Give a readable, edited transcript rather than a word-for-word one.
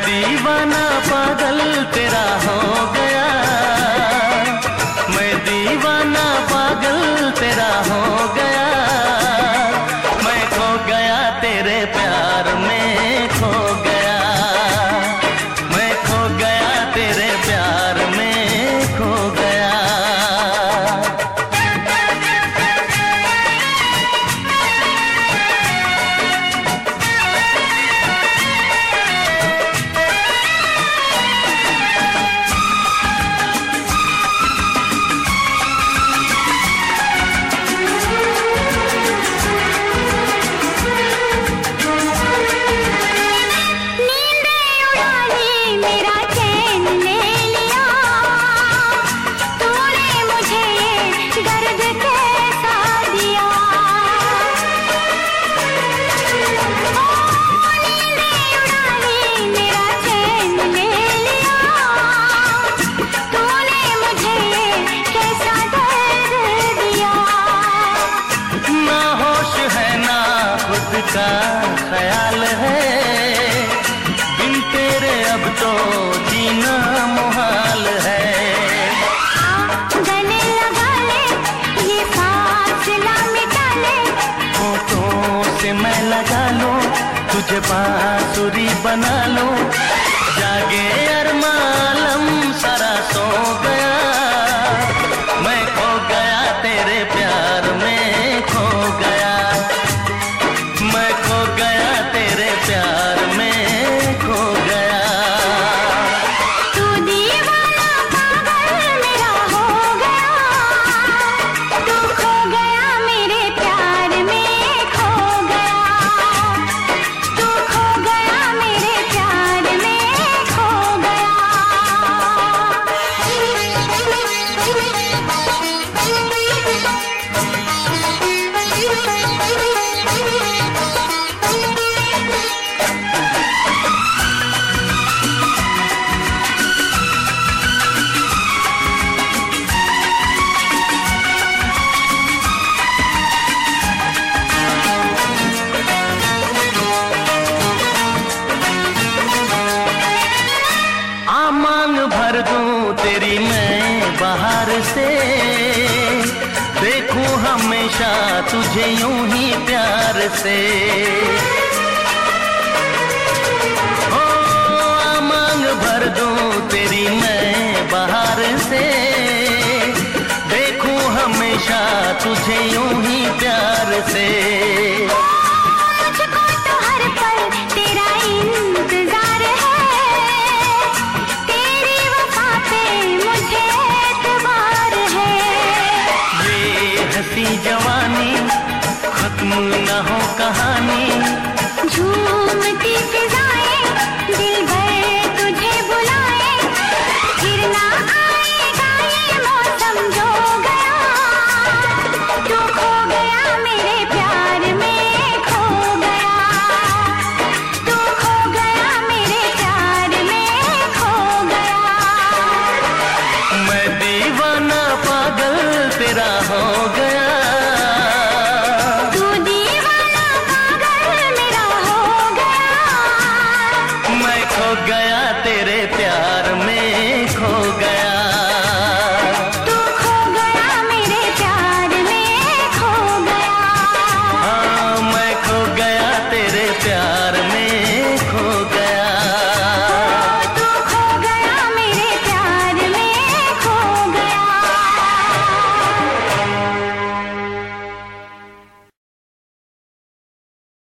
दीवाना पागल तेरा हो गया, मैं दीवाना पागल तेरा हो गया, मैं खो गया तेरे प्यार में खो गया, मैं खो गया तेरे प्यार में खो गया। का ख्याल है बिन तेरे अब तो जीना मुहाल है। गले लगा ले ये फासला मिटा ले, होठों से मैं लगा लूं तुझे बांसुरी बना लूं, जागे अरमालम सारा सो गया, मैं खो गया तेरे प्यार में खो गया, मैं खो गया तेरे प्यार में खो गया। तू दीवाना पागल मेरा हो गया, तू खो गया मेरे प्यार में खो गया, तू खो गया मेरे प्यार में खो गया। मांग भर दूं तेरी मैं बाहर से, देखूं हमेशा तुझे यूं ही प्यार से। ओ मांग भर दूं तेरी मैं बाहर से, देखूं हमेशा तुझे यूं ही प्यार से। मुझको तो हर पल तेरा इंतजार है, तेरी वफा पे मुझे एतबार है। ये हंसी जवानी खत्म न हो कहानी, झूमती फिजाएं दिल भर तुझे बुलाए, फिर ना आएगा ये मौसम जो गया, तू खो गया मेरे प्यार में खो गया, तू खो गया मेरे प्यार में खो गया। मैं दीवाना पागल तेरा हो गया, तू दीवाना पागल मेरा हो गया, मैं खो गया तेरे प्यार